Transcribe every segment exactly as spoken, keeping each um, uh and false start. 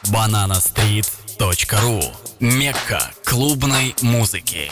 банана стрит точка ру. Мекка клубной музыки.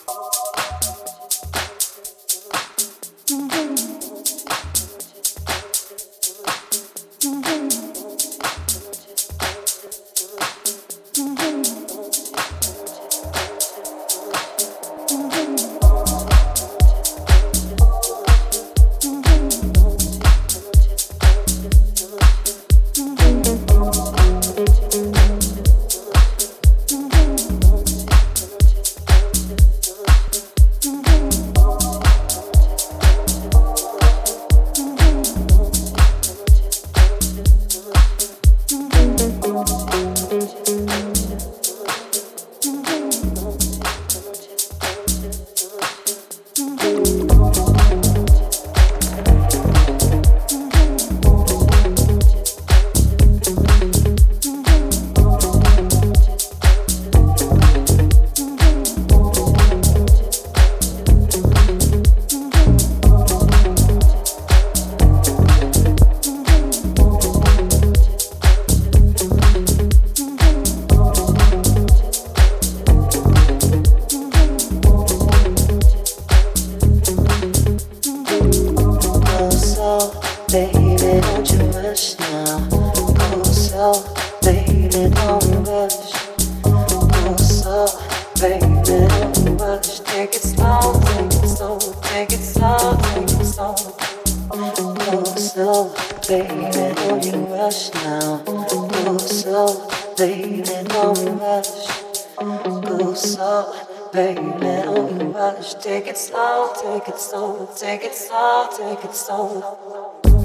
Take it slow, take it slow, take it slow, take it slow.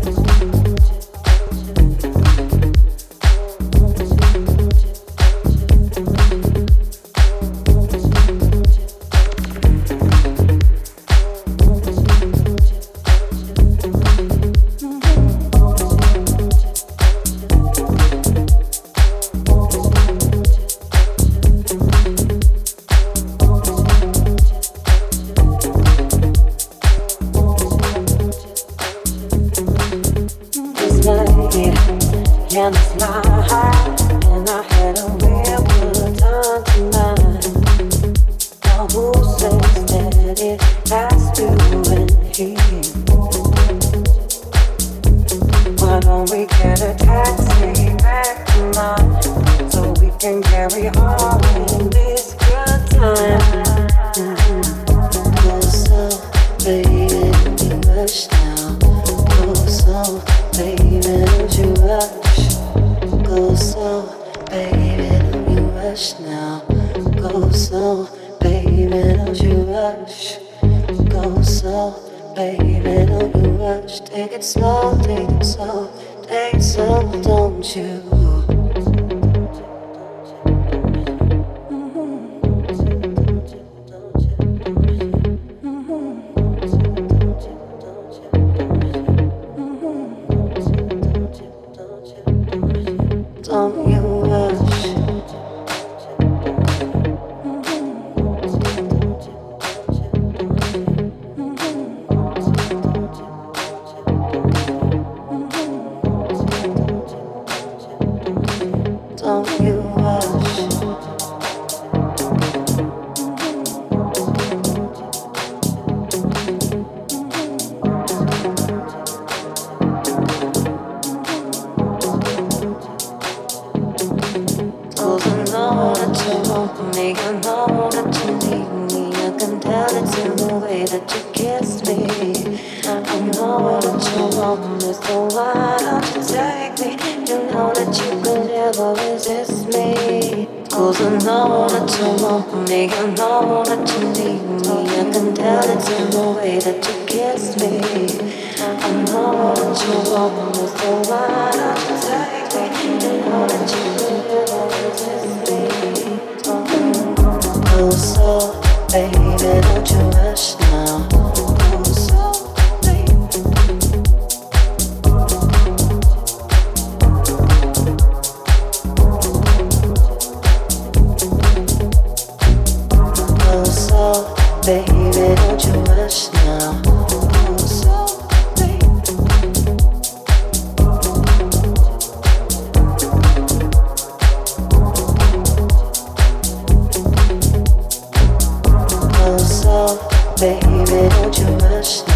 And it's not hard, and I had a real good time tonight. Now who says that it has to end here? Why don't we get a taxi back tonight, so we can carry on in this good time? Mm-hmm. Go so, baby, don't you rush now. Go so, baby, don't you rush. Go slow, baby, don't you rush now. Go slow, baby, don't you rush. Go slow, baby, don't you rush. Take it slow, take it slow, take it slow, don't you? Don't you rush. Don't you rush. Me, I know that you need me. I can tell it in the way that you kiss me. I know that you want me, so why don't you take me? You know that you could never resist me. Cause I know that you want me. I know that you need me. I can tell it in the way that you kiss me. I know that you want me, so why don't you take me? You know that you could never resist me. Go slow, baby, don't you rush now. Go slow, baby. Go slow, baby, don't you rush now. Go slow, baby. baby, don't you rush.